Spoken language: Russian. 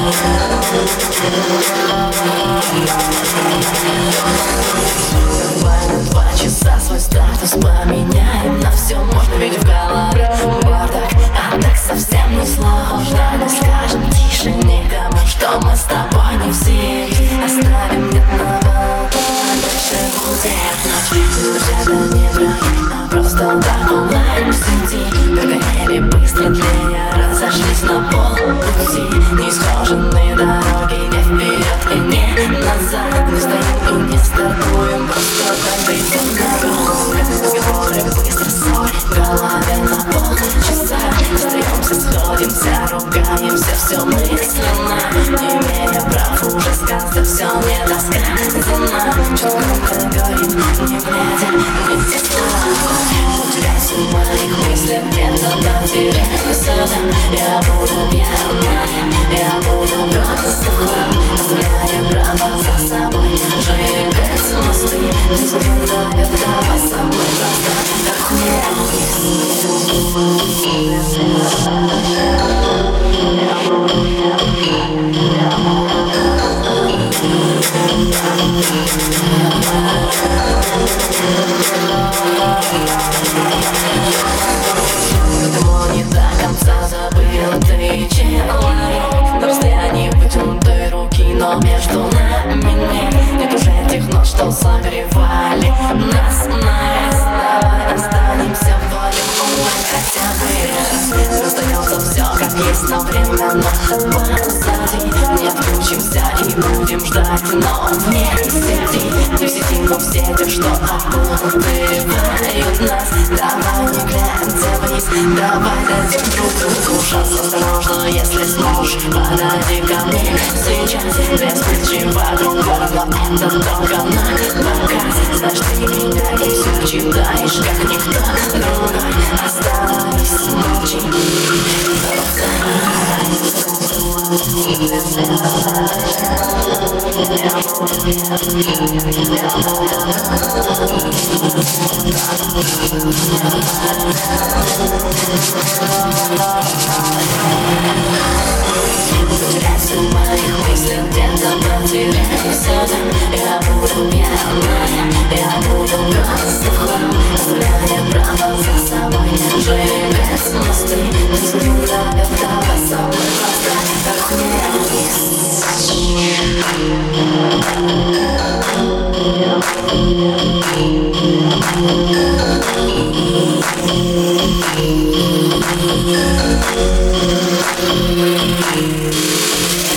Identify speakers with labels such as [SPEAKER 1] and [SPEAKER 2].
[SPEAKER 1] Буквально 2 часа свой статус поменяем на все, можно ведь в голове бардак, а так совсем не сложно. Мы скажем тише никому, что мы с тобой не все. Оставим нет на балкон, дальше будет ночь. Где-то неправильно, просто так онлайн в сети. Догоняли быстро тлея, разошлись на полпути. Неисхоженные дороги, не вперед и не назад. Не стоим и не стартуем, просто так дойдем дорогу. Разговоры быстро ссорь, в голове на полчаса. Остаемся, сходимся, ругаемся, все мысленно. Не имея прав уже сказать, все недосказано. Чуть громко говорим, не глядя, не те слова. Теряюсь в моих мыслях, где-то потеряюсь. Я буду пьяна, я буду просто оставляя право за собой. Сжигать мосты, не забывая, давай со мной просто как Потому не до конца забыла ты человек. На расстоянии вытянутой руки, но между нами нет уже тех нот, что согревали нас навес. Давай останемся вдвоем, хотя бы раз. Остается все как есть, но временно позади. Не отключимся и будем ждать, но вне сети. Не в сети, но в сети, что окутывают нас. Давай не глядя вниз, давай дадим друг другу шанс. Осторожно, если сможешь, подойди ко мне сейчас. Без причины другого, но это только на показ. Знаешь, ты меня и все читаешь, как никто другой. Оставайся, молчи. Потеряйся в моих мыслях, где-то потеряйся. Я буду пьяна, я буду просто в хлам, оставляя право за собой. Сжигать мосты, не забывая, давай со мной просто как не